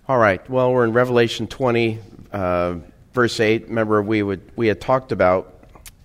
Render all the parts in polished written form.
All right. Well, we're in Revelation 20, verse 8. Remember, we had talked about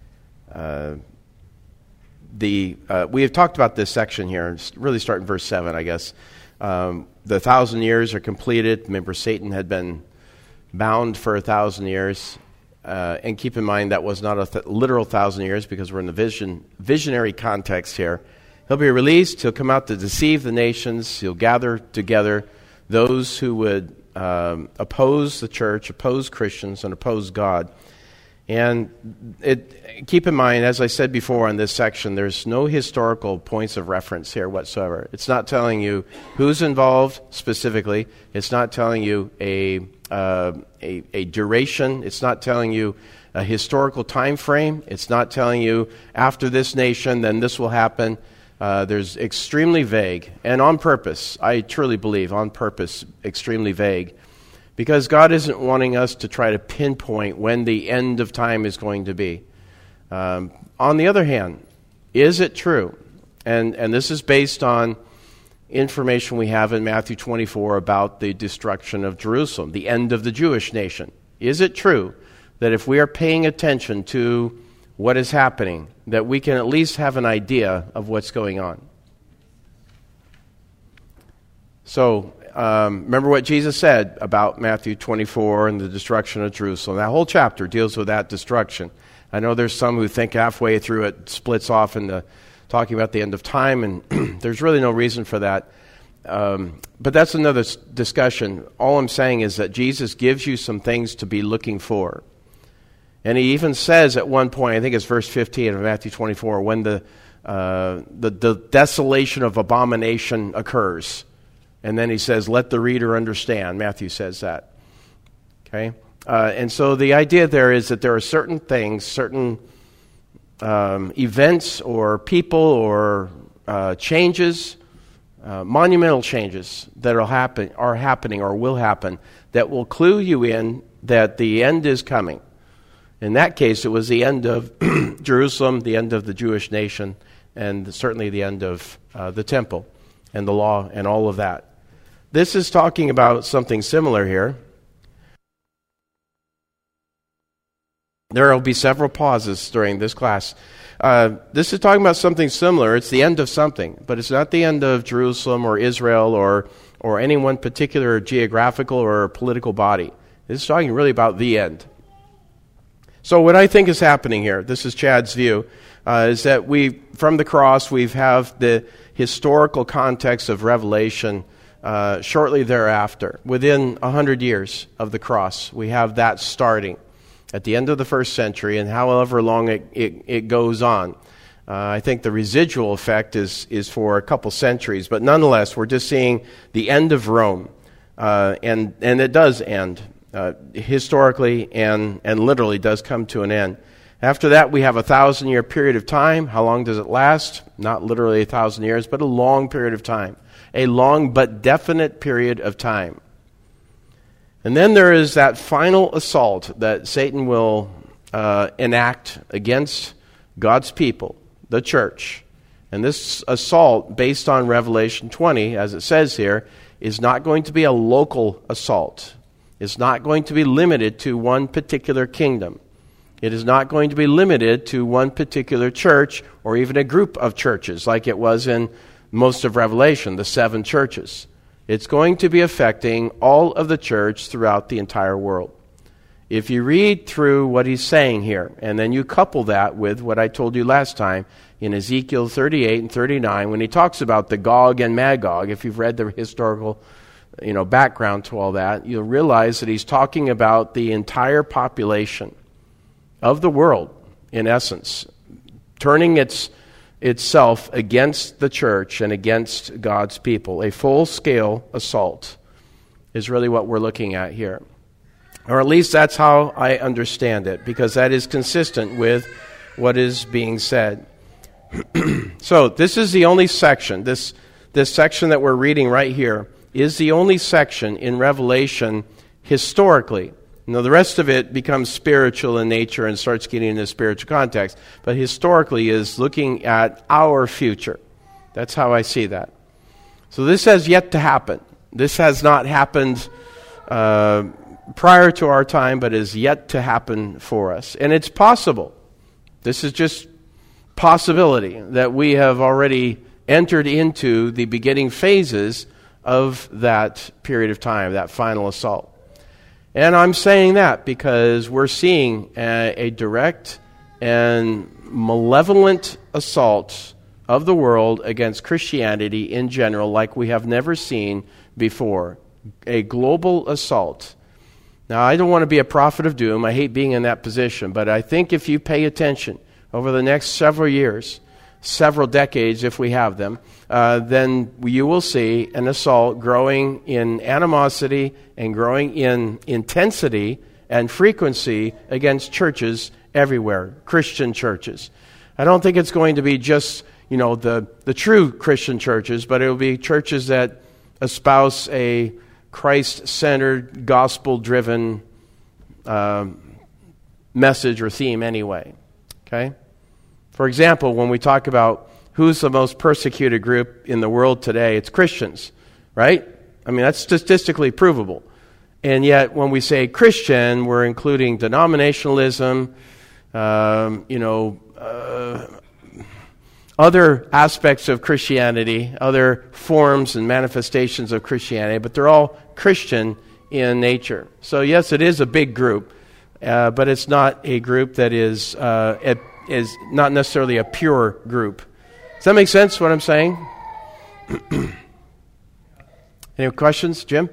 this section here. Really start in verse 7, I guess. The 1,000 years are completed. Remember, Satan had been bound for 1,000 years. And keep in mind that was not a literal 1,000 years, because we're in the visionary context here. He'll be released. He'll come out to deceive the nations. He'll gather together those who would oppose the church, oppose Christians, and oppose God. And keep in mind, as I said before in this section, there's no historical points of reference here whatsoever. It's not telling you who's involved specifically. It's not telling you a duration. It's not telling you a historical time frame. It's not telling you after this nation, then this will happen. There's extremely vague, and on purpose, I truly believe, on purpose, extremely vague, because God isn't wanting us to try to pinpoint when the end of time is going to be. On the other hand, is it true? And this is based on information we have in Matthew 24 about the destruction of Jerusalem, the end of the Jewish nation. Is it true that if we are paying attention to what is happening, that we can at least have an idea of what's going on? So, remember what Jesus said about Matthew 24 and the destruction of Jerusalem. That whole chapter deals with that destruction. I know there's some who think halfway through it splits off into talking about the end of time, and there's really no reason for that. But that's another discussion. All I'm saying is that Jesus gives you some things to be looking for. And he even says at one point, I think it's verse 15 of Matthew 24, when the desolation of abomination occurs. And then he says, let the reader understand. Matthew says that. Okay? And so the idea there is that there are certain things, certain events or people or changes, monumental changes that are happening or will happen that will clue you in that the end is coming. In that case, it was the end of Jerusalem, the end of the Jewish nation, and certainly the end of the temple and the law and all of that. This is talking about something similar here. There will be several pauses during this class. This is talking about something similar. It's the end of something, but it's not the end of Jerusalem or Israel or any one particular geographical or political body. This is talking really about the end. So what I think is happening here, this is Chad's view, is that from the cross, we have the historical context of Revelation shortly thereafter. Within 100 years of the cross, we have that starting at the end of the first century, and however long it goes on. I think the residual effect is for a couple centuries, but nonetheless, we're just seeing the end of Rome, and it does end. Historically and literally does come to an end. After that, we have a 1,000-year period of time. How long does it last? Not literally 1,000 years, but a long period of time. A long but definite period of time. And then there is that final assault that Satan will enact against God's people, the church. And this assault, based on Revelation 20, as it says here, is not going to be a local assault. It's not going to be limited to one particular kingdom. It is not going to be limited to one particular church or even a group of churches like it was in most of Revelation, the 7 churches. It's going to be affecting all of the church throughout the entire world. If you read through what he's saying here, and then you couple that with what I told you last time in Ezekiel 38 and 39, when he talks about the Gog and Magog, if you've read the historical background to all that, you'll realize that he's talking about the entire population of the world, in essence, turning itself against the church and against God's people. A full-scale assault is really what we're looking at here. Or at least that's how I understand it, because that is consistent with what is being said. So this is the only section, this section that we're reading right here, is the only section in Revelation historically. Now, the rest of it becomes spiritual in nature and starts getting into spiritual context, but historically is looking at our future. That's how I see that. So this has yet to happen. This has not happened prior to our time, but is yet to happen for us. And it's possible. This is just possibility that we have already entered into the beginning phases of that period of time, that final assault. And I'm saying that because we're seeing a direct and malevolent assault of the world against Christianity in general like we have never seen before. A global assault. Now, I don't want to be a prophet of doom. I hate being in that position. But I think if you pay attention over the next several years, several decades if we have them, then you will see an assault growing in animosity and growing in intensity and frequency against churches everywhere, Christian churches. I don't think it's going to be just, the true Christian churches, but it will be churches that espouse a Christ-centered, gospel-driven message or theme anyway. Okay? For example, when we talk about who's the most persecuted group in the world today, it's Christians, right? I mean, that's statistically provable. And yet, when we say Christian, we're including denominationalism, other aspects of Christianity, other forms and manifestations of Christianity, but they're all Christian in nature. So yes, it is a big group, but it's not a group that is not necessarily a pure group. Does that make sense, what I'm saying? Any questions, Jim?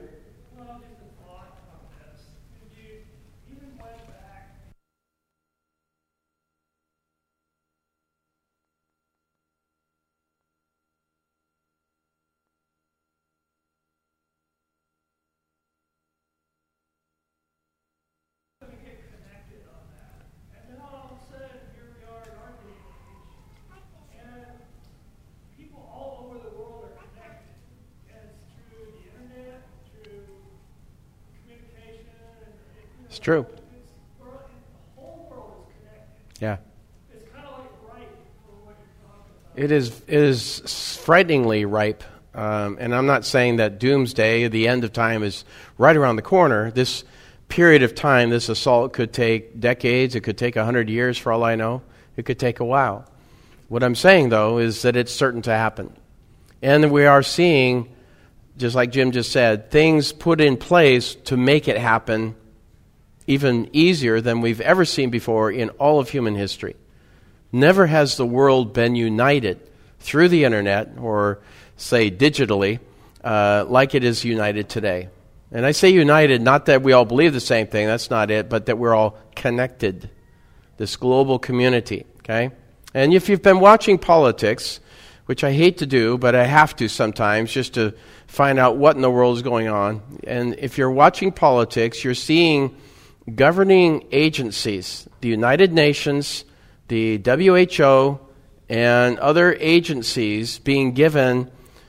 It's true. The whole world is connected. Yeah. It's kind of like ripe for what you're talking about. It is frighteningly ripe. And I'm not saying that doomsday, the end of time, is right around the corner. This period of time, this assault could take decades. It could take 100 years for all I know. It could take a while. What I'm saying, though, is that it's certain to happen. And we are seeing, just like Jim just said, things put in place to make it happen even easier than we've ever seen before in all of human history. Never has the world been united through the internet or, say, digitally, like it is united today. And I say united, not that we all believe the same thing, that's not it, but that we're all connected. This global community, okay? And if you've been watching politics, which I hate to do, but I have to sometimes just to find out what in the world is going on. And if you're watching politics, you're seeing governing agencies, the United Nations, the WHO, and other agencies being given,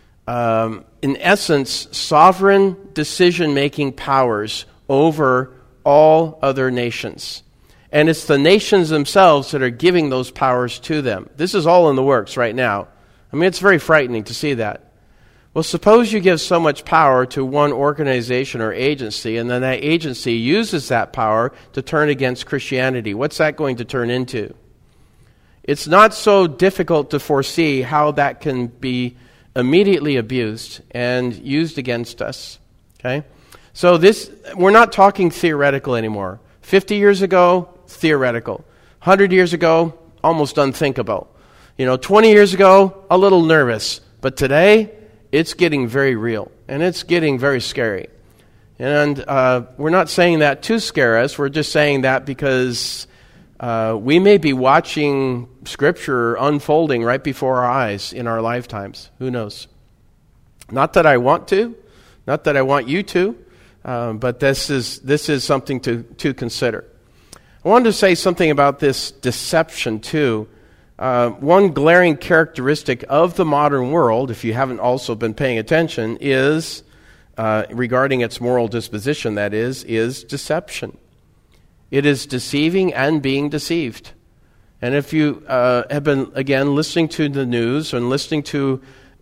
in essence, sovereign decision-making powers over all other nations. And it's the nations themselves that are giving those powers to them. This is all in the works right now. I mean, it's very frightening to see that. Well, suppose you give so much power to one organization or agency, and then that agency uses that power to turn against Christianity. What's that going to turn into? It's not so difficult to foresee how that can be immediately abused and used against us. Okay? So we're not talking theoretical anymore. 50 years ago, theoretical. 100 years ago, almost unthinkable. 20 years ago, a little nervous. But today, it's getting very real, and it's getting very scary. And we're not saying that to scare us. We're just saying that because we may be watching Scripture unfolding right before our eyes in our lifetimes. Who knows? Not that I want to, not that I want you to, but this is something to consider. I wanted to say something about this deception too. One glaring characteristic of the modern world, if you haven't also been paying attention, is, regarding its moral disposition, that is deception. It is deceiving and being deceived. And if you have been, again, listening to the news and listening to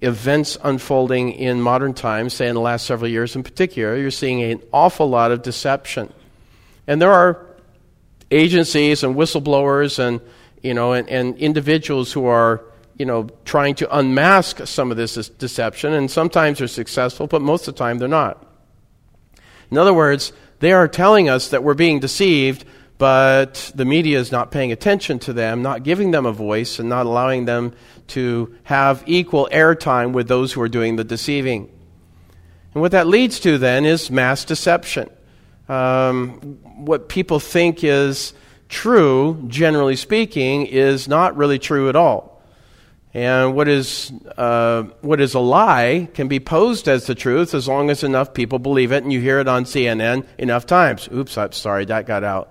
events unfolding in modern times, say in the last several years in particular, you're seeing an awful lot of deception. And there are agencies and whistleblowers and individuals who are trying to unmask some of this deception, and sometimes they're successful, but most of the time they're not. In other words, they are telling us that we're being deceived, but the media is not paying attention to them, not giving them a voice, and not allowing them to have equal airtime with those who are doing the deceiving. And what that leads to then is mass deception. What people think is true, generally speaking, is not really true at all. And what is a lie can be posed as the truth as long as enough people believe it, and you hear it on CNN enough times. Oops, I'm sorry, that got out.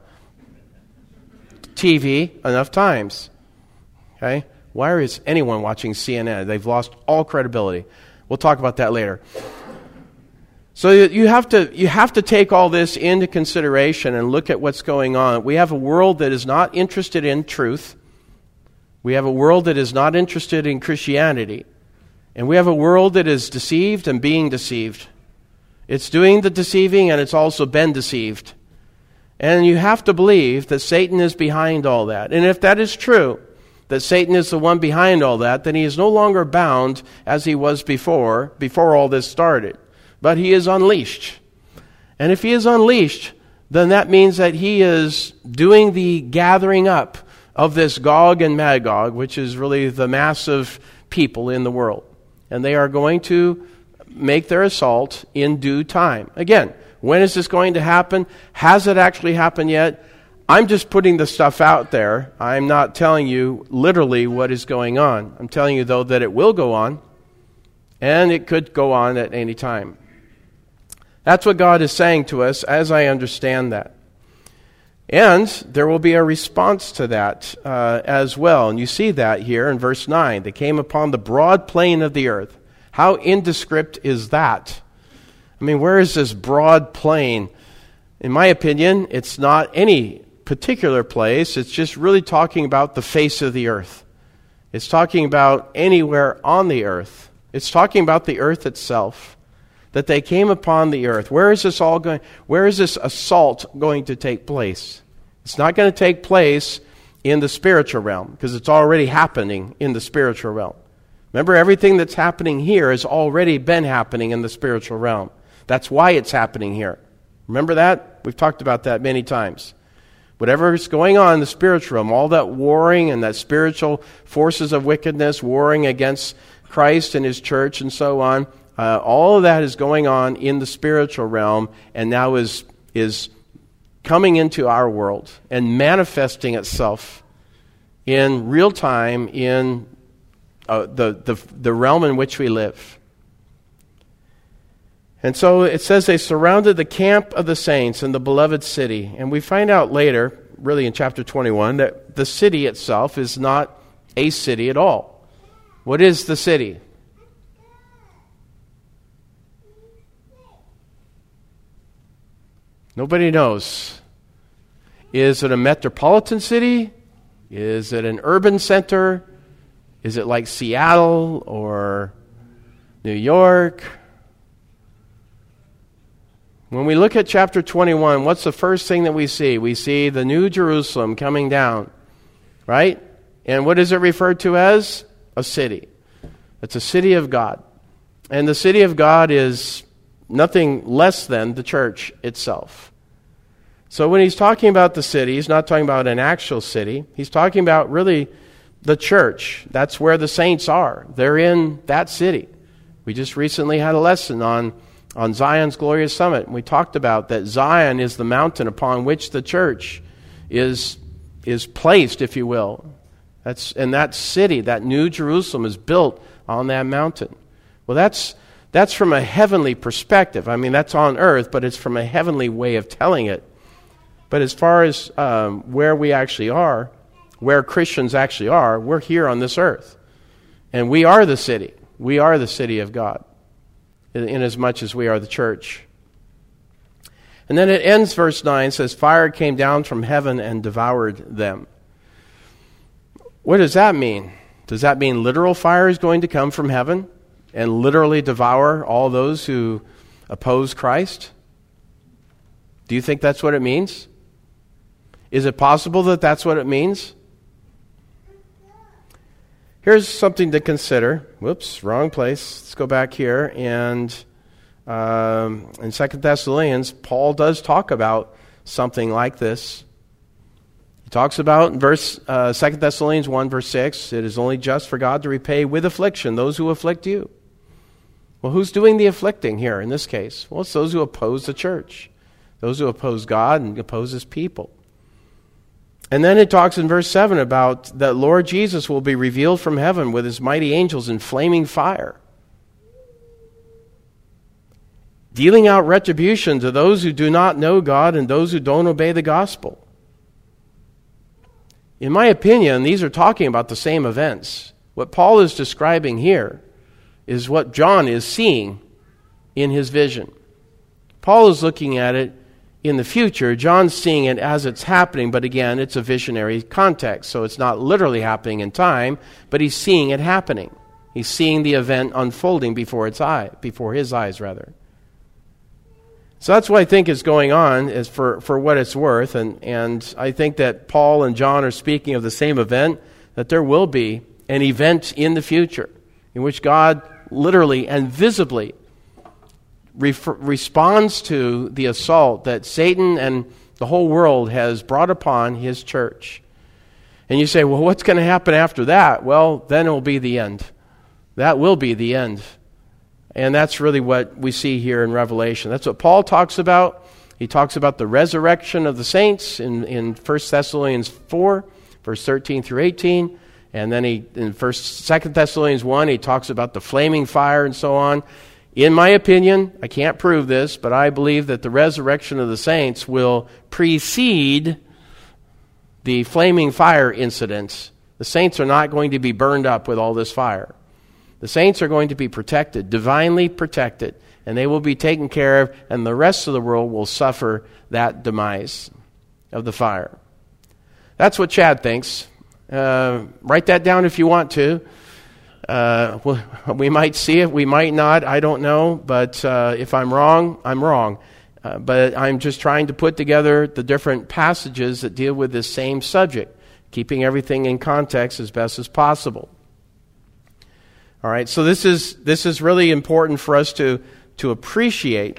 TV enough times. Okay? Why is anyone watching CNN? They've lost all credibility. We'll talk about that later. So you have to take all this into consideration and look at what's going on. We have a world that is not interested in truth. We have a world that is not interested in Christianity. And we have a world that is deceived and being deceived. It's doing the deceiving, and it's also been deceived. And you have to believe that Satan is behind all that. And if that is true, that Satan is the one behind all that, then he is no longer bound as he was before all this started. But he is unleashed. And if he is unleashed, then that means that he is doing the gathering up of this Gog and Magog, which is really the mass of people in the world. And they are going to make their assault in due time. Again, when is this going to happen? Has it actually happened yet? I'm just putting the stuff out there. I'm not telling you literally what is going on. I'm telling you, though, that it will go on, and it could go on at any time. That's what God is saying to us, as I understand that. And there will be a response to that as well. And you see that here in verse 9. They came upon the broad plain of the earth. How indescript is that? I mean, where is this broad plain? In my opinion, it's not any particular place. It's just really talking about the face of the earth. It's talking about anywhere on the earth. It's talking about the earth itself. That they came upon the earth. Where is this all going? Where is this assault going to take place? It's not going to take place in the spiritual realm, because it's already happening in the spiritual realm. Remember, everything that's happening here has already been happening in the spiritual realm. That's why it's happening here. Remember that? We've talked about that many times. Whatever is going on in the spiritual realm, all that warring and that spiritual forces of wickedness warring against Christ and his church and so on, all of that is going on in the spiritual realm, and now is coming into our world and manifesting itself in real time in the realm in which we live. And so it says they surrounded the camp of the saints in the beloved city. And we find out later, really in chapter 21, that the city itself is not a city at all. What is the city? Nobody knows. Is it a metropolitan city? Is it an urban center? Is it like Seattle or New York? When we look at chapter 21, what's the first thing that we see? We see the New Jerusalem coming down, right? And what is it referred to as? A city. It's a city of God. And the city of God is nothing less than the church itself. So when he's talking about the city, he's not talking about an actual city. He's talking about really the church. That's where the saints are. They're in that city. We just recently had a lesson on Zion's Glorious Summit. And we talked about that Zion is the mountain upon which the church is placed, if you will. And that city, that New Jerusalem, is built on that mountain. Well, that's from a heavenly perspective. I mean, that's on earth, but it's from a heavenly way of telling it. But as far as where we actually are, where Christians actually are, we're here on this earth. And we are the city. We are the city of God, inasmuch as we are the church. And then it ends, verse 9, says, fire came down from heaven and devoured them. What does that mean? Does that mean literal fire is going to come from heaven? and literally devour all those who oppose Christ? Do you think that's what it means? Is it possible that that's what it means? Here's something to consider. Whoops, wrong place. Let's go back here. And in 2 Thessalonians, Paul does talk about something like this. He talks about in 2 Thessalonians 1, verse 6, it is only just for God to repay with affliction those who afflict you. Well, who's doing the afflicting here in this case? Well, it's those who oppose the church, those who oppose God and oppose His people. And then it talks in verse 7 about that Lord Jesus will be revealed from heaven with His mighty angels in flaming fire, dealing out retribution to those who do not know God and those who don't obey the gospel. In my opinion, these are talking about the same events. What Paul is describing here is what John is seeing in his vision. Paul is looking at it in the future. John's seeing it as it's happening, but again, it's a visionary context, so it's not literally happening in time, but he's seeing it happening. He's seeing the event unfolding before his eyes. So that's what I think is going on, is for what it's worth, and I think that Paul and John are speaking of the same event, that there will be an event in the future in which God literally and visibly responds to the assault that Satan and the whole world has brought upon His church. And you say, well, what's going to happen after that? Well, then it will be the end. That will be the end. And that's really what we see here in Revelation. That's what Paul talks about. He talks about the resurrection of the saints in 1 Thessalonians 4, verse 13 through 18. And then in 2 Thessalonians 1, he talks about the flaming fire and so on. In my opinion, I can't prove this, but I believe that the resurrection of the saints will precede the flaming fire incidents. The saints are not going to be burned up with all this fire. The saints are going to be protected, divinely protected, and they will be taken care of, and the rest of the world will suffer that demise of the fire. That's what Chad thinks. Write that down if you want to. We might see it, we might not, I don't know, but if I'm wrong, I'm wrong. But I'm just trying to put together the different passages that deal with this same subject, keeping everything in context as best as possible. All right, so this is really important for us to appreciate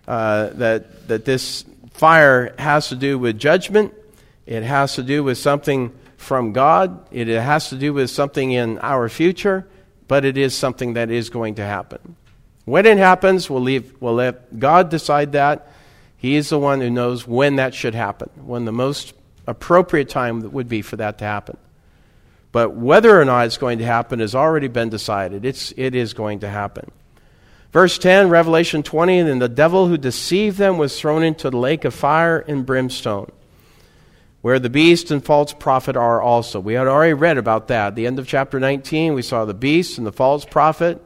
that this fire has to do with judgment. It has to do with something from God. It has to do with something in our future, but it is something that is going to happen. When it happens, we'll let God decide that. He is the one who knows when that should happen, when the most appropriate time would be for that to happen. But whether or not it's going to happen has already been decided. It is going to happen. Verse 10, Revelation 20, and the devil who deceived them was thrown into the lake of fire and brimstone, where the beast and false prophet are also. We had already read about that. At the end of chapter 19, we saw the beast and the false prophet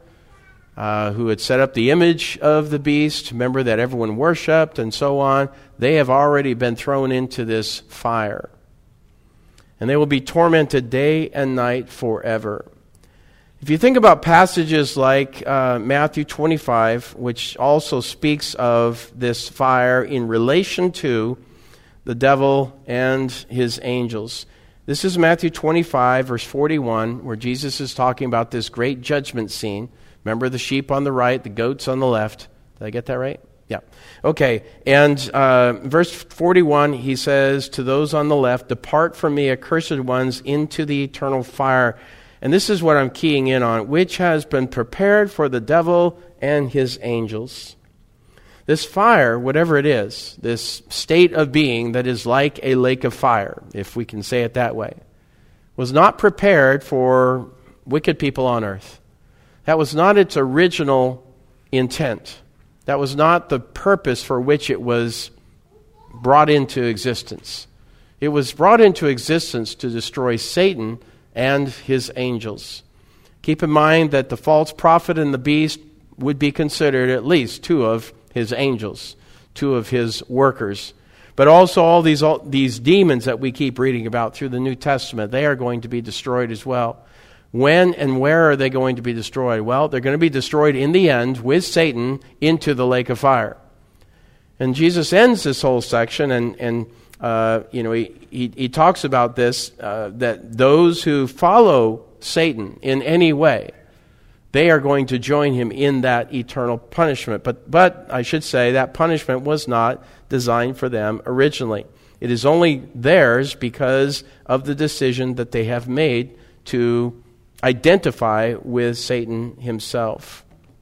who had set up the image of the beast, remember, that everyone worshipped and so on. They have already been thrown into this fire. And they will be tormented day and night forever. If you think about passages like Matthew 25, which also speaks of this fire in relation to the devil and his angels. This is Matthew 25, verse 41, where Jesus is talking about this great judgment scene. Remember the sheep on the right, the goats on the left. Did I get that right? Yeah. Okay, and verse 41, he says, to those on the left, depart from me, accursed ones, into the eternal fire. And this is what I'm keying in on, which has been prepared for the devil and his angels. This fire, whatever it is, this state of being that is like a lake of fire, if we can say it that way, was not prepared for wicked people on earth. That was not its original intent. That was not the purpose for which it was brought into existence. It was brought into existence to destroy Satan and his angels. Keep in mind that the false prophet and the beast would be considered at least two of his angels, two of his workers. But also all these demons that we keep reading about through the New Testament, they are going to be destroyed as well. When and where are they going to be destroyed? Well, they're going to be destroyed in the end with Satan into the lake of fire. And Jesus ends this whole section, and he talks about this, that those who follow Satan in any way, they are going to join him in that eternal punishment. But I should say that punishment was not designed for them originally. It is only theirs because of the decision that they have made to identify with Satan himself.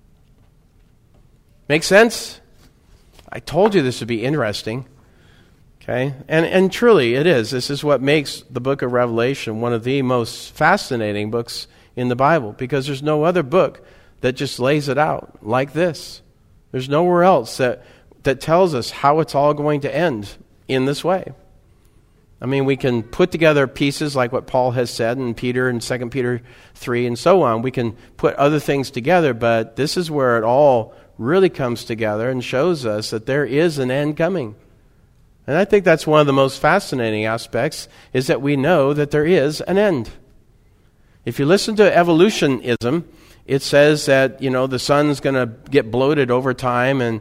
Make sense? I told you this would be interesting. Okay? And truly it is. This is what makes the book of Revelation one of the most fascinating books in the Bible, because there's no other book that just lays it out like this. There's nowhere else that tells us how it's all going to end in this way. I mean, we can put together pieces like what Paul has said in Peter and 2 Peter 3 and so on. We can put other things together, but this is where it all really comes together and shows us that there is an end coming. And I think that's one of the most fascinating aspects, is that we know that there is an end. If you listen to evolutionism, it says that, the sun's going to get bloated over time, and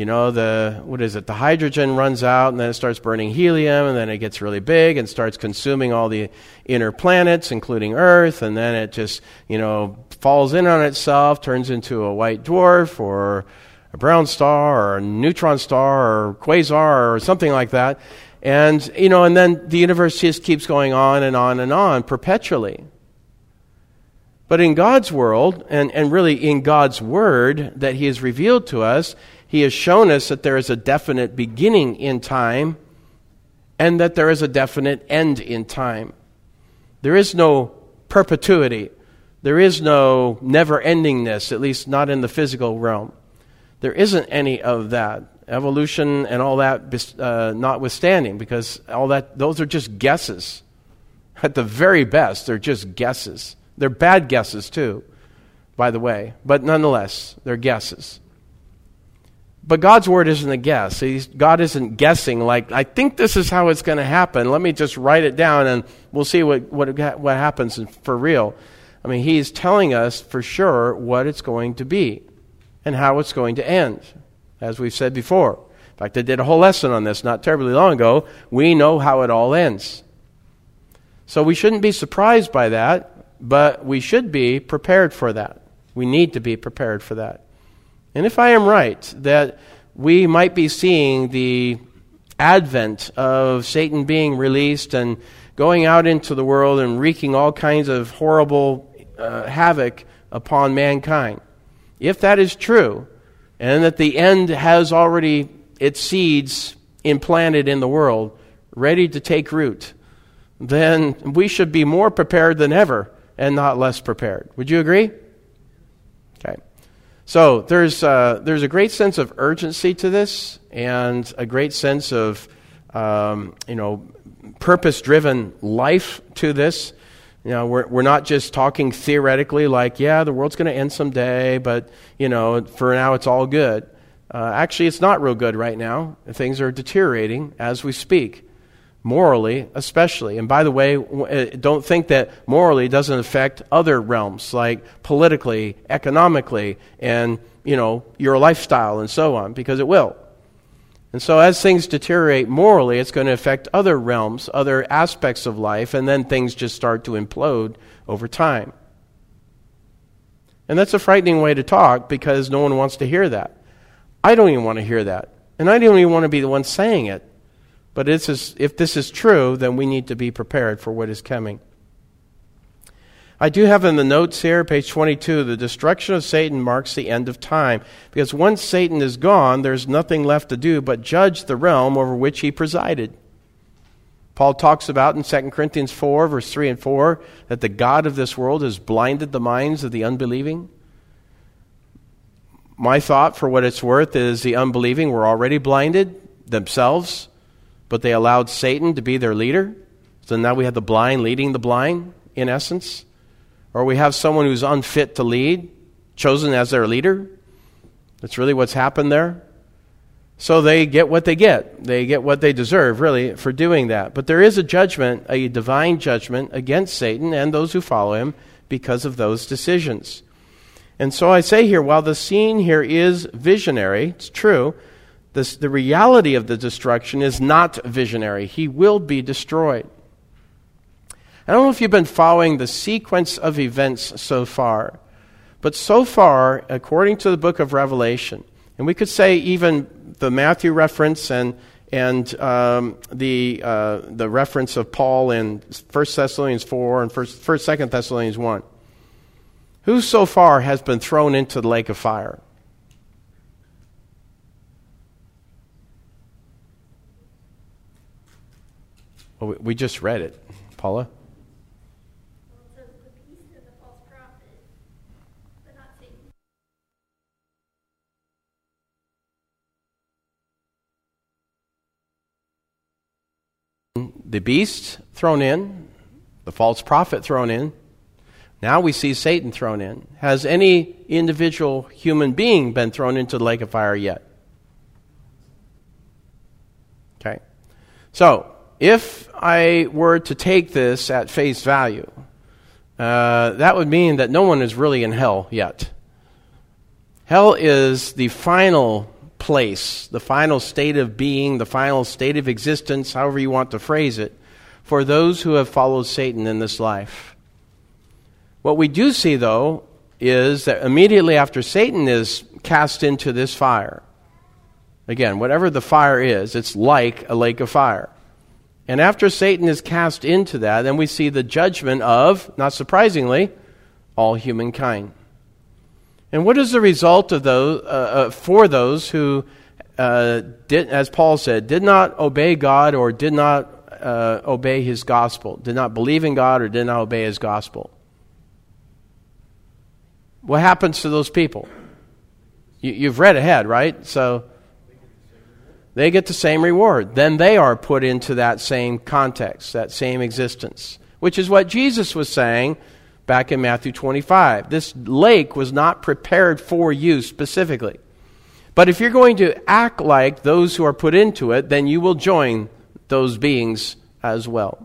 the hydrogen runs out, and then it starts burning helium, and then it gets really big and starts consuming all the inner planets, including Earth, and then it just, falls in on itself, turns into a white dwarf, or a brown star, or a neutron star, or quasar, or something like that. And, and then the universe just keeps going on and on and on perpetually. But in God's world, and really in God's Word that He has revealed to us, He has shown us that there is a definite beginning in time and that there is a definite end in time. There is no perpetuity. There is no never-endingness, at least not in the physical realm. There isn't any of that. Evolution and all that notwithstanding, because all that, those are just guesses. At the very best, they're just guesses. They're bad guesses too, by the way. But nonetheless, they're guesses. But God's Word isn't a guess. God isn't guessing like, I think this is how it's going to happen. Let me just write it down and we'll see what happens for real. I mean, He's telling us for sure what it's going to be and how it's going to end, as we've said before. In fact, I did a whole lesson on this not terribly long ago. We know how it all ends. So we shouldn't be surprised by that, but we should be prepared for that. We need to be prepared for that. And if I am right, that we might be seeing the advent of Satan being released and going out into the world and wreaking all kinds of horrible havoc upon mankind. If that is true, and that the end has already its seeds implanted in the world, ready to take root, then we should be more prepared than ever and not less prepared. Would you agree? Okay. So there's a great sense of urgency to this, and a great sense of purpose-driven life to this. We're not just talking theoretically like, the world's going to end someday, but for now it's all good. Actually, it's not real good right now. Things are deteriorating as we speak. Morally, especially. And by the way, don't think that morally doesn't affect other realms, like politically, economically, and, your lifestyle and so on, because it will. And so as things deteriorate morally, it's going to affect other realms, other aspects of life, and then things just start to implode over time. And that's a frightening way to talk, because no one wants to hear that. I don't even want to hear that. And I don't even want to be the one saying it. But if this is true, then we need to be prepared for what is coming. I do have in the notes here, page 22, the destruction of Satan marks the end of time. Because once Satan is gone, there's nothing left to do but judge the realm over which he presided. Paul talks about in 2 Corinthians 4, verse 3 and 4, that the God of this world has blinded the minds of the unbelieving. My thought, for what it's worth, is the unbelieving were already blinded themselves, but they allowed Satan to be their leader. So now we have the blind leading the blind, in essence. Or we have someone who's unfit to lead, chosen as their leader. That's really what's happened there. So they get what they get. They get what they deserve, really, for doing that. But there is a judgment, a divine judgment against Satan and those who follow him, because of those decisions. And so I say here, while the scene here is visionary, it's true, the reality of the destruction is not visionary. He will be destroyed. I don't know if you've been following the sequence of events so far, but so far, according to the book of Revelation, and we could say even the Matthew reference and the reference of Paul in 1 Thessalonians 4 and 2 Thessalonians 1, who so far has been thrown into the lake of fire? Well, we just read it. Paula? Well, it says the beast and the false prophet, but not Satan. The beast thrown in, the false prophet thrown in. Now we see Satan thrown in. Has any individual human being been thrown into the lake of fire yet? Okay. So, if I were to take this at face value, that would mean that no one is really in hell yet. Hell is the final place, the final state of being, the final state of existence, however you want to phrase it, for those who have followed Satan in this life. What we do see, though, is that immediately after Satan is cast into this fire, again, whatever the fire is, it's like a lake of fire. And after Satan is cast into that, then we see the judgment of, not surprisingly, all humankind. And what is the result of those for those who did, as Paul said, did not obey God or did not obey His gospel, did not believe in God or did not obey His gospel? What happens to those people? You've read ahead, right? So they get the same reward. Then they are put into that same context, that same existence, which is what Jesus was saying back in Matthew 25. This lake was not prepared for you specifically. But if you're going to act like those who are put into it, then you will join those beings as well.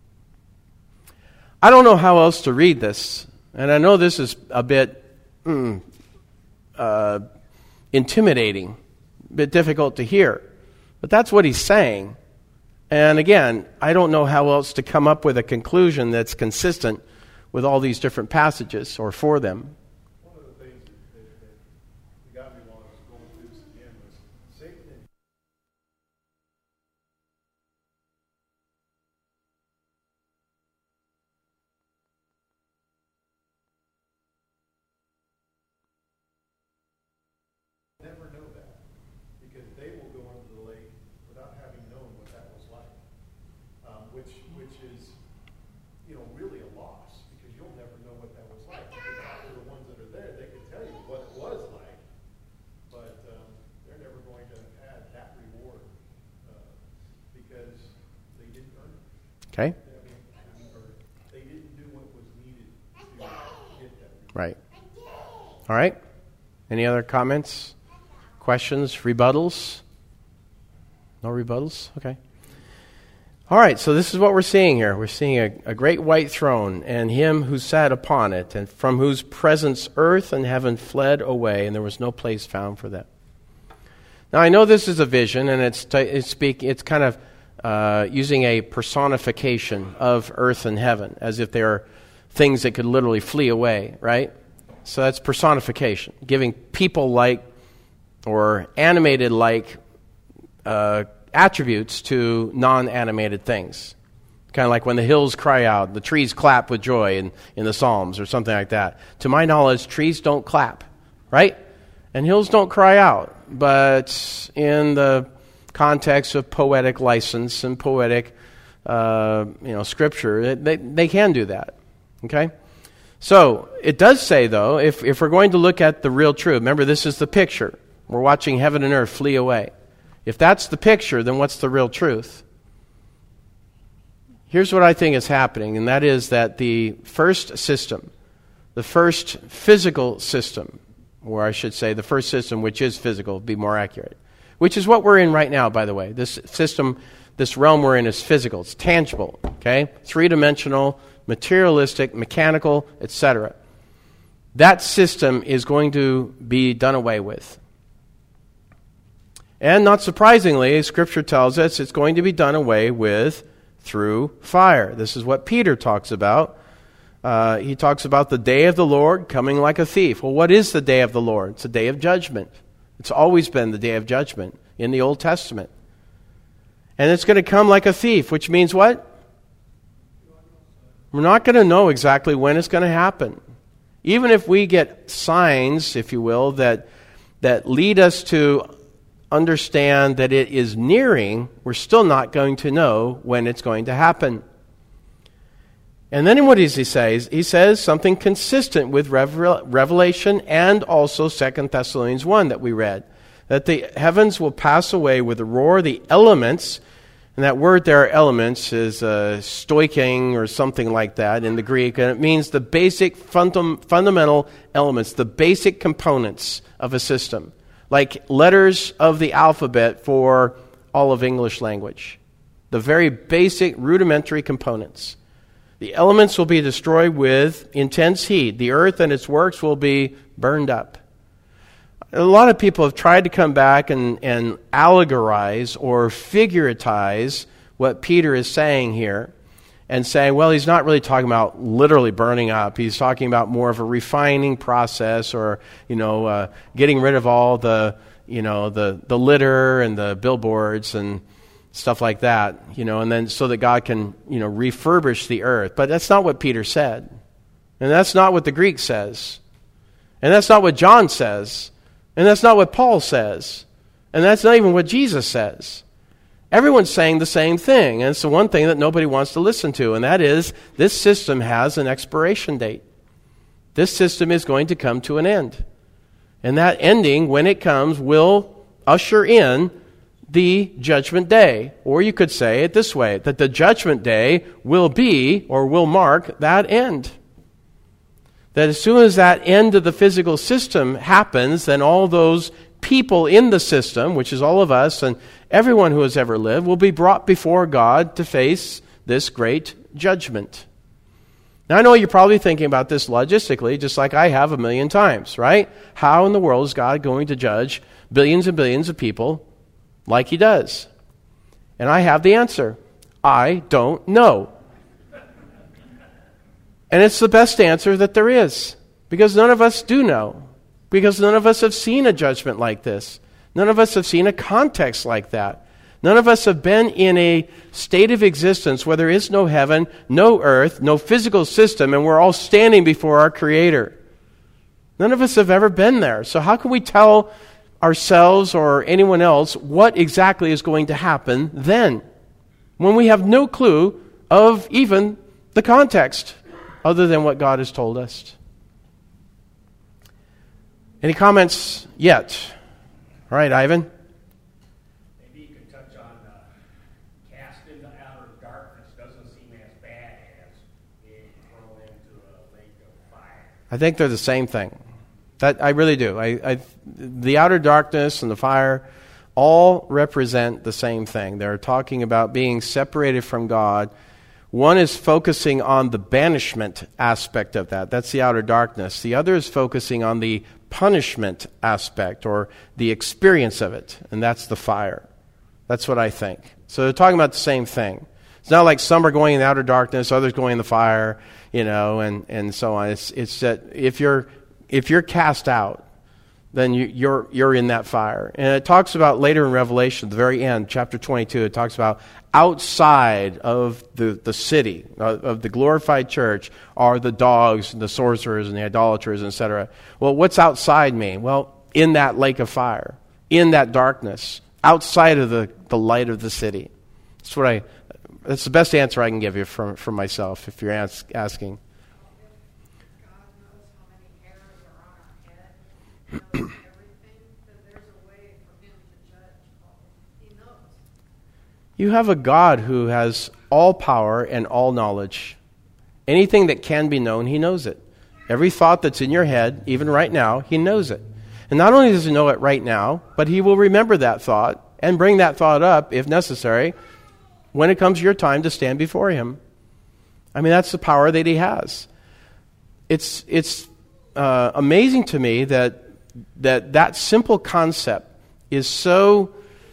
I don't know how else to read this, and I know this is a bit intimidating, a bit difficult to hear. But that's what he's saying. And again, I don't know how else to come up with a conclusion that's consistent with all these different passages or for them. One of the things that got me while I was going through this again was Satan. Never know that, because they will go into the lake without having known what that was like, which is, really a loss, because you'll never know what that was like. Because after the ones that are there, they can tell you what it was like, but they're never going to have that reward because they didn't earn it. Okay? They didn't do what was needed to get that reward. Right. All right. Any other comments? Questions? Rebuttals? No rebuttals? Okay. All right, so this is what we're seeing here. We're seeing a great white throne and Him who sat upon it, and from whose presence earth and heaven fled away, and there was no place found for them. Now, I know this is a vision, and it's kind of using a personification of earth and heaven, as if they are things that could literally flee away, right? So that's personification, giving people-like or animated-like attributes to non-animated things. Kind of like when the hills cry out, the trees clap with joy in the Psalms or something like that. To my knowledge, trees don't clap, right? And hills don't cry out. But in the context of poetic license and poetic scripture, they can do that. Okay? So, it does say, though, if we're going to look at the real truth, remember this is the picture. We're watching heaven and earth flee away. If that's the picture, then what's the real truth? Here's what I think is happening, and that is that the first system, the first physical system, or I should say the first system which is physical, be more accurate, which is what we're in right now, by the way. This system, this realm we're in is physical. It's tangible, okay? Three-dimensional, materialistic, mechanical, etc. That system is going to be done away with. And not surprisingly, Scripture tells us it's going to be done away with through fire. This is what Peter talks about. He talks about the day of the Lord coming like a thief. Well, what is the day of the Lord? It's a day of judgment. It's always been the day of judgment in the Old Testament. And it's going to come like a thief, which means what? We're not going to know exactly when it's going to happen. Even if we get signs, if you will, that lead us to understand that it is nearing, we're still not going to know when it's going to happen. And then what does he say? He says something consistent with Revelation and also 2 Thessalonians 1 that we read. That the heavens will pass away with a roar, the elements, and that word there, elements, is stoiking or something like that in the Greek, and it means the basic fundamental elements, the basic components of a system, like letters of the alphabet for all of English language. The very basic rudimentary components. The elements will be destroyed with intense heat. The earth and its works will be burned up. A lot of people have tried to come back and allegorize or figuratize what Peter is saying here and saying, well, he's not really talking about literally burning up. He's talking about more of a refining process or, getting rid of all the litter and the billboards and stuff like that, and then so that God can, refurbish the earth. But that's not what Peter said. And that's not what the Greek says. And that's not what John says. And that's not what Paul says. And that's not even what Jesus says. Everyone's saying the same thing. And it's the one thing that nobody wants to listen to. And that is, this system has an expiration date. This system is going to come to an end. And that ending, when it comes, will usher in the judgment day. Or you could say it this way, that the judgment day will be, or will mark, that end. That as soon as that end of the physical system happens, then all those people in the system, which is all of us and everyone who has ever lived, will be brought before God to face this great judgment. Now, I know you're probably thinking about this logistically, just like I have a million times, right? How in the world is God going to judge billions and billions of people like He does? And I have the answer. I don't know. And it's the best answer that there is, because none of us do know, because none of us have seen a judgment like this. None of us have seen a context like that. None of us have been in a state of existence where there is no heaven, no earth, no physical system, and we're all standing before our Creator. None of us have ever been there. So how can we tell ourselves or anyone else what exactly is going to happen then, when we have no clue of even the context other than what God has told us? Any comments yet? All right, Ivan. Maybe you could touch on cast into outer darkness. Doesn't seem as bad as being thrown into a lake of fire. I think they're the same thing. That I really do. The outer darkness and the fire all represent the same thing. They're talking about being separated from God. One is focusing on the banishment aspect of that. That's the outer darkness. The other is focusing on the punishment aspect or the experience of it, and that's the fire. That's what I think. So they're talking about the same thing. It's not like some are going in the outer darkness, others going in the fire, and so on. It's that if you're cast out, then you're in that fire. And it talks about later in Revelation, the very end, chapter 22, it talks about outside of the city, of the glorified church, are the dogs and the sorcerers and the idolaters, etc. Well, what's outside me? Well, in that lake of fire, in that darkness, outside of the light of the city. That's the best answer I can give you from myself, if you're asking. Everything, that there's a way for Him to judge all. He knows. You have a God who has all power and all knowledge. Anything that can be known, He knows it. Every thought that's in your head, even right now, He knows it. And not only does He know it right now, but He will remember that thought and bring that thought up, if necessary, when it comes your time to stand before Him. I mean, that's the power that he has. It's amazing to me that simple concept is so,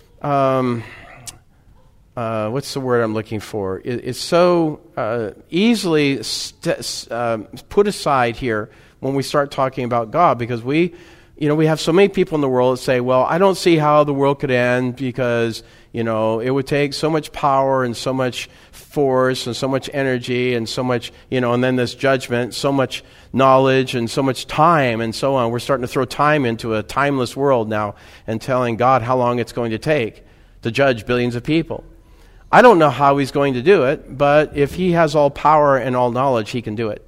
what's the word I'm looking for? It's so easily put aside here when we start talking about God, because we have so many people in the world that say, well, I don't see how the world could end because, it would take so much power and so much force and so much energy and so much, and then this judgment, so much knowledge and so much time and so on. We're starting to throw time into a timeless world now and telling God how long it's going to take to judge billions of people. I don't know how he's going to do it, but if he has all power and all knowledge, he can do it.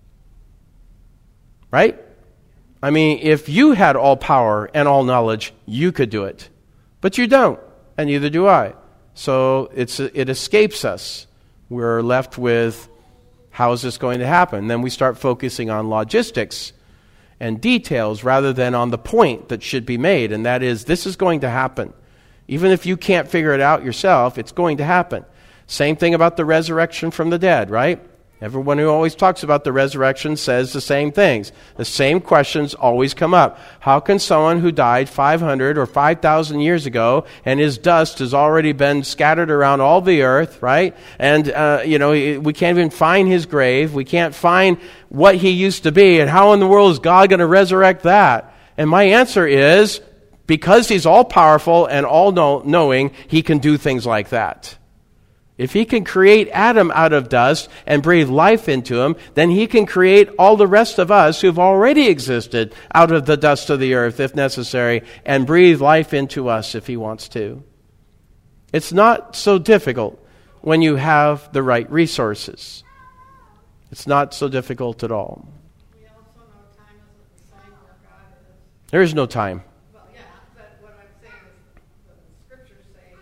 Right? I mean, if you had all power and all knowledge, you could do it. But you don't, and neither do I. So it escapes us. We're left with, how is this going to happen? Then we start focusing on logistics and details rather than on the point that should be made, and that is, this is going to happen. Even if you can't figure it out yourself, it's going to happen. Same thing about the resurrection from the dead, right? Everyone who always talks about the resurrection says the same things. The same questions always come up. How can someone who died 500 or 5,000 years ago and his dust has already been scattered around all the earth, right? And, we can't even find his grave. We can't find what he used to be. And how in the world is God going to resurrect that? And my answer is, because he's all-powerful and all-knowing, he can do things like that. If he can create Adam out of dust and breathe life into him, then he can create all the rest of us who've already existed out of the dust of the earth, if necessary, and breathe life into us if he wants to. It's not so difficult when you have the right resources. It's not so difficult at all. We also know time isn't the sign where God is. There is no time. Well, yeah, but what I'm saying is the scriptures say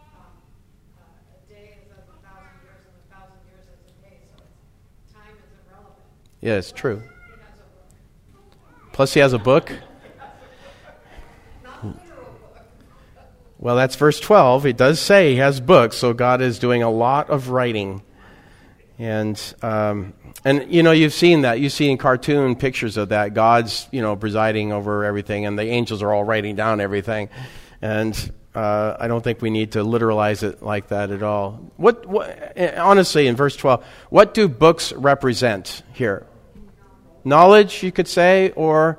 a day is as 1,000 years and 1,000 years as a day, so time is irrelevant. Yeah, it's true. He has a book. Plus he has a book. Not a literal book. Well, that's verse 12. It does say he has books, so God is doing a lot of writing. And you've seen that. You've seen cartoon pictures of that. God's, presiding over everything, and the angels are all writing down everything. And I don't think we need to literalize it like that at all. What honestly, in verse 12, what do books represent here? Knowledge, you could say, or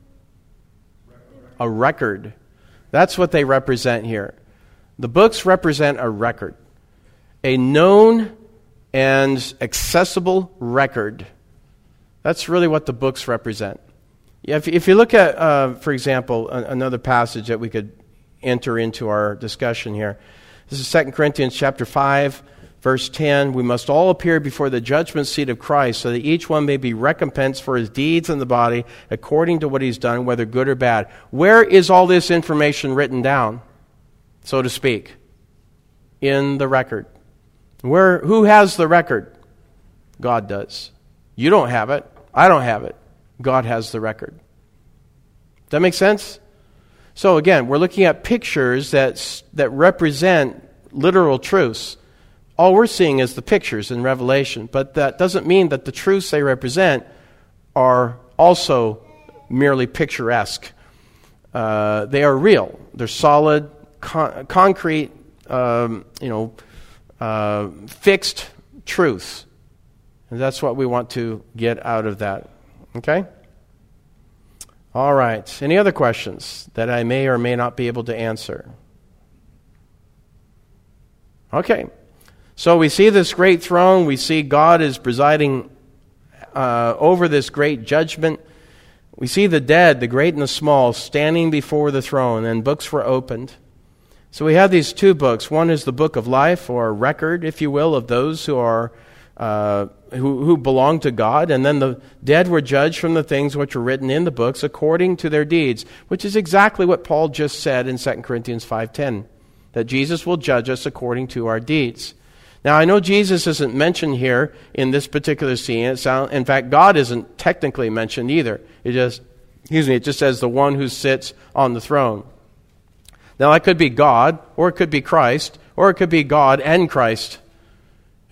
a record. That's what they represent here. The books represent a record, a known and accessible record. That's really what the books represent. If you look at, for example, another passage that we could enter into our discussion here. This is 2 Corinthians chapter 5, verse 10. We must all appear before the judgment seat of Christ so that each one may be recompensed for his deeds in the body according to what he's done, whether good or bad. Where is all this information written down, so to speak? In the record. Who has the record? God does. You don't have it. I don't have it. God has the record. Does that make sense? So again, we're looking at pictures that represent literal truths. All we're seeing is the pictures in Revelation, but that doesn't mean that the truths they represent are also merely picturesque. They are real. They're solid, concrete, fixed truths. And that's what we want to get out of that. Okay? All right. Any other questions that I may or may not be able to answer? Okay. So we see this great throne. We see God is presiding over this great judgment. We see the dead, the great and the small, standing before the throne, and books were opened. So we have these two books. One is the book of life, or a record, if you will, of those who are who belong to God, and then the dead were judged from the things which were written in the books according to their deeds, which is exactly what Paul just said in 2 Corinthians 5:10, that Jesus will judge us according to our deeds. Now, I know Jesus isn't mentioned here in this particular scene. In fact, God isn't technically mentioned either. It just says the one who sits on the throne. Now, that could be God, or it could be Christ, or it could be God and Christ.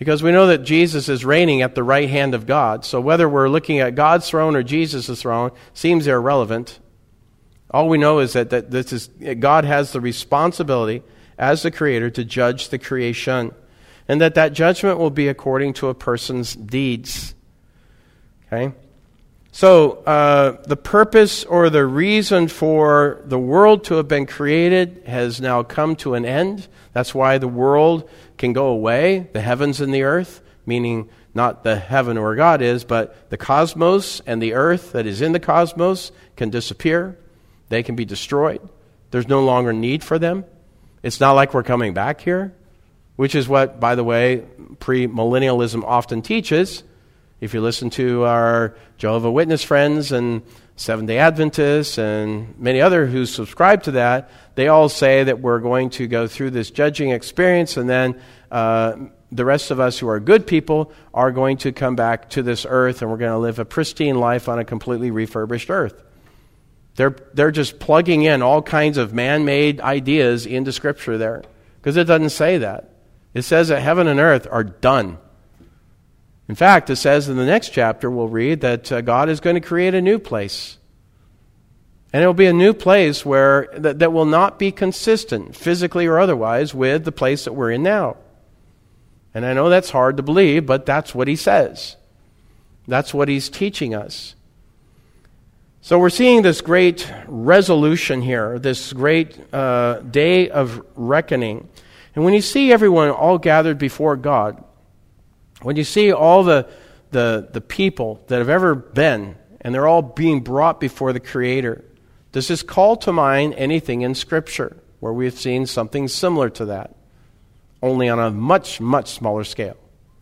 Because we know that Jesus is reigning at the right hand of God. So whether we're looking at God's throne or Jesus' throne seems irrelevant. All we know is that God has the responsibility as the Creator to judge the creation. And that judgment will be according to a person's deeds. Okay? So the purpose or the reason for the world to have been created has now come to an end. That's why the world can go away, the heavens and the earth, meaning not the heaven where God is, but the cosmos and the earth that is in the cosmos can disappear. They can be destroyed. There's no longer need for them. It's not like we're coming back here, which is what, by the way, premillennialism often teaches. If you listen to our Jehovah's Witness friends and Seventh-day Adventists and many others who subscribe to that, they all say that we're going to go through this judging experience, and then the rest of us who are good people are going to come back to this earth, and we're going to live a pristine life on a completely refurbished earth. They're just plugging in all kinds of man-made ideas into Scripture there, because it doesn't say that. It says that heaven and earth are done. In fact, it says in the next chapter, we'll read that God is going to create a new place. And it will be a new place where that will not be consistent, physically or otherwise, with the place that we're in now. And I know that's hard to believe, but that's what he says. That's what he's teaching us. So we're seeing this great resolution here, this great day of reckoning. And when you see everyone all gathered before God, when you see all the people that have ever been, and they're all being brought before the Creator, does this call to mind anything in Scripture where we've seen something similar to that, only on a much, much smaller scale?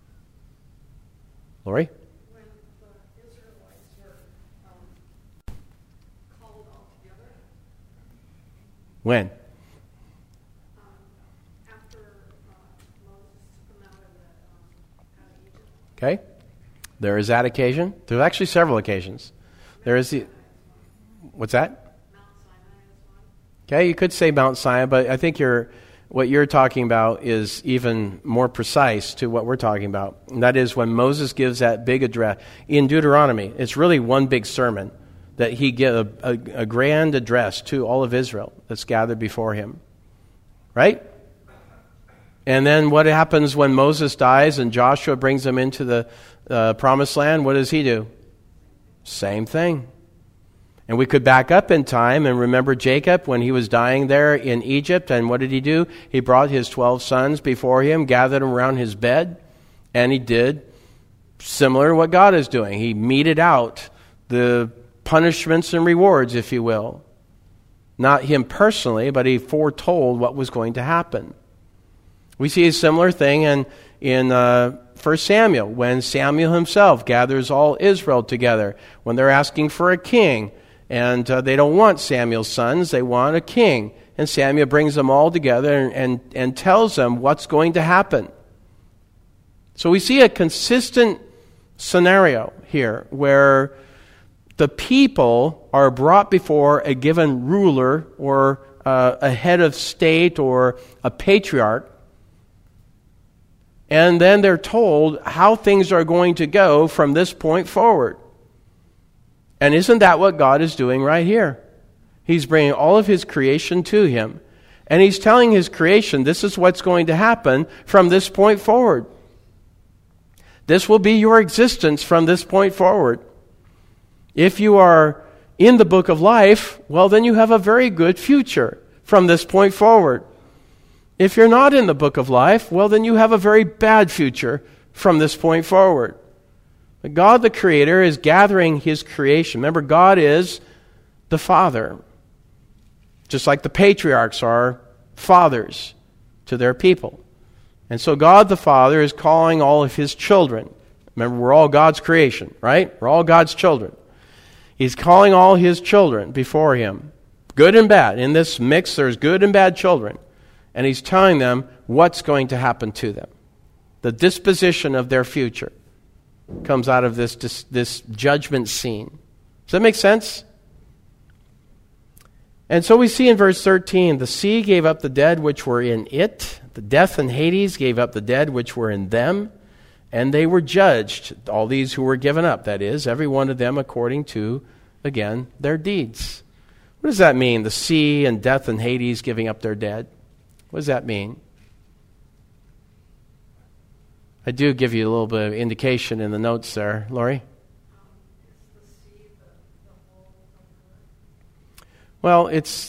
Lori? When the Israelites were called all together. When? After Moses took them out of Egypt. Okay. There is that occasion. There's actually several occasions. There is the... What's that? Mount Sinai is one. Okay, you could say Mount Sinai, but I think what you're talking about is even more precise to what we're talking about. And that is when Moses gives that big address. In Deuteronomy, it's really one big sermon that he gives a grand address to all of Israel that's gathered before him. Right? And then what happens when Moses dies and Joshua brings them into the promised land? What does he do? Same thing. And we could back up in time and remember Jacob when he was dying there in Egypt. And what did he do? He brought his 12 sons before him, gathered them around his bed, and he did similar to what God is doing. He meted out the punishments and rewards, if you will. Not him personally, but he foretold what was going to happen. We see a similar thing in 1 Samuel, when Samuel himself gathers all Israel together, when they're asking for a king. And they don't want Samuel's sons, they want a king. And Samuel brings them all together and tells them what's going to happen. So we see a consistent scenario here where the people are brought before a given ruler or a head of state or a patriarch. And then they're told how things are going to go from this point forward. And isn't that what God is doing right here? He's bringing all of his creation to him. And he's telling his creation, this is what's going to happen from this point forward. This will be your existence from this point forward. If you are in the book of life, well, then you have a very good future from this point forward. If you're not in the book of life, well, then you have a very bad future from this point forward. But God the Creator is gathering his creation. Remember, God is the Father. Just like the patriarchs are fathers to their people. And so God the Father is calling all of his children. Remember, we're all God's creation, right? We're all God's children. He's calling all his children before him. Good and bad. In this mix, there's good and bad children. And he's telling them what's going to happen to them. The disposition of their future comes out of this judgment scene. Does that make sense? And so we see in verse 13, the sea gave up the dead which were in it. The death and Hades gave up the dead which were in them. And they were judged, all these who were given up, that is, every one of them according to, again, their deeds. What does that mean? The sea and death and Hades giving up their dead. What does that mean? I do give you a little bit of indication in the notes there. Lori? Well,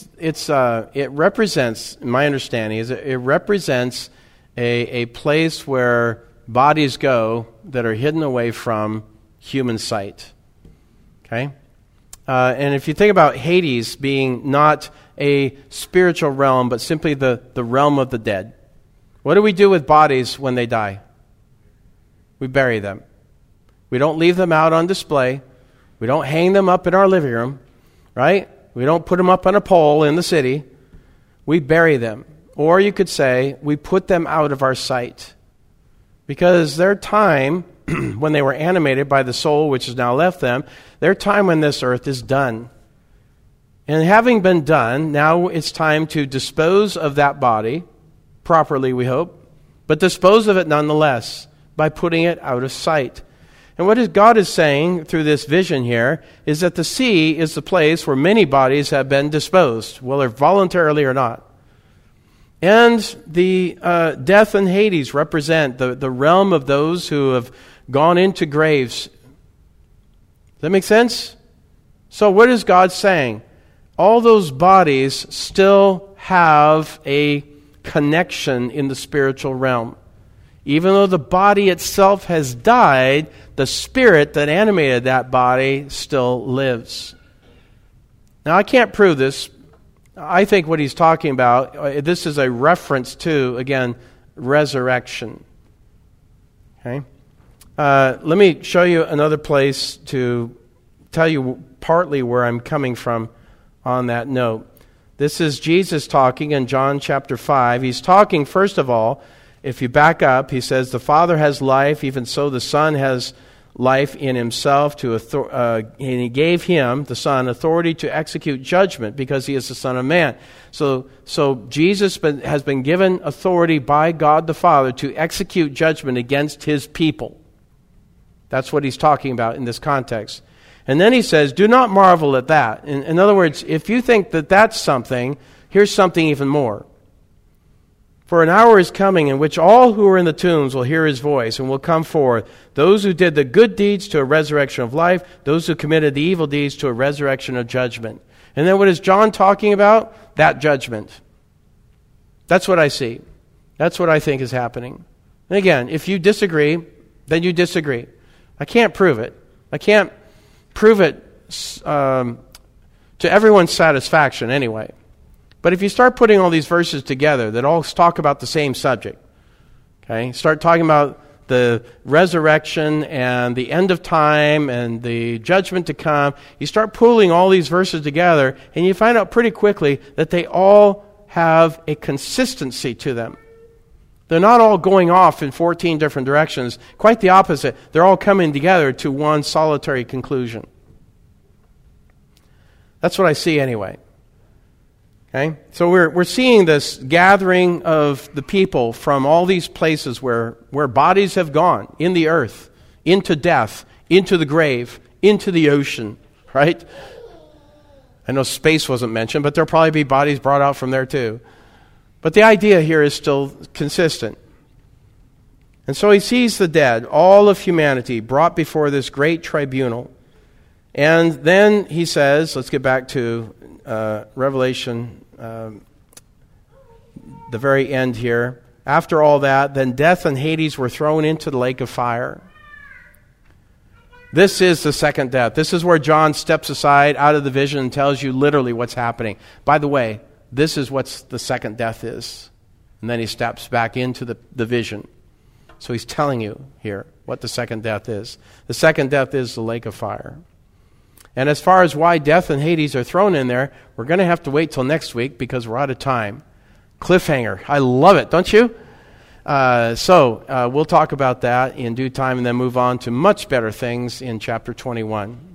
it represents, my understanding is it represents a place where bodies go that are hidden away from human sight. Okay? And if you think about Hades being not a spiritual realm, but simply the realm of the dead, what do we do with bodies when they die? We bury them. We don't leave them out on display. We don't hang them up in our living room, right? We don't put them up on a pole in the city. We bury them. Or you could say, we put them out of our sight. Because their time, when they were animated by the soul which has now left them, their time on this earth is done. And having been done, now it's time to dispose of that body, properly we hope, but dispose of it nonetheless by putting it out of sight. And what God is saying through this vision here is that the sea is the place where many bodies have been disposed, whether voluntarily or not. And the death and Hades represent the realm of those who have gone into graves. Does that make sense? So what is God saying? All those bodies still have a connection in the spiritual realm. Even though the body itself has died, the spirit that animated that body still lives. Now, I can't prove this. I think what he's talking about, this is a reference to, again, resurrection. Okay? Let me show you another place to tell you partly where I'm coming from on that note. This is Jesus talking in John chapter 5. He's talking, first of all, if you back up, he says, the Father has life, even so the Son has life in himself, and he gave him, the Son, authority to execute judgment because he is the Son of Man. So Jesus has been given authority by God the Father to execute judgment against his people. That's what he's talking about in this context. And then he says, do not marvel at that. In other words, if you think that that's something, here's something even more. For an hour is coming in which all who are in the tombs will hear his voice and will come forth. Those who did the good deeds to a resurrection of life, those who committed the evil deeds to a resurrection of judgment. And then what is John talking about? That judgment. That's what I see. That's what I think is happening. And again, if you disagree, then you disagree. I can't prove it. I can't prove it to everyone's satisfaction anyway. But if you start putting all these verses together that all talk about the same subject, okay, start talking about the resurrection and the end of time and the judgment to come, you start pulling all these verses together and you find out pretty quickly that they all have a consistency to them. They're not all going off in 14 different directions. Quite the opposite. They're all coming together to one solitary conclusion. That's what I see anyway. Okay? So we're seeing this gathering of the people from all these places where bodies have gone, in the earth, into death, into the grave, into the ocean, right? I know space wasn't mentioned, but there'll probably be bodies brought out from there too. But the idea here is still consistent. And so he sees the dead, all of humanity, brought before this great tribunal. And then he says, let's get back to Revelation, the very end here. After all that, then death and Hades were thrown into the lake of fire. This is the second death. This is where John steps aside out of the vision and tells you literally what's happening. By the way, this is what the second death is. And then he steps back into the vision. So he's telling you here what the second death is. The second death is the lake of fire. And as far as why death and Hades are thrown in there, we're going to have to wait till next week because we're out of time. Cliffhanger. I love it, don't you? So we'll talk about that in due time and then move on to much better things in chapter 21.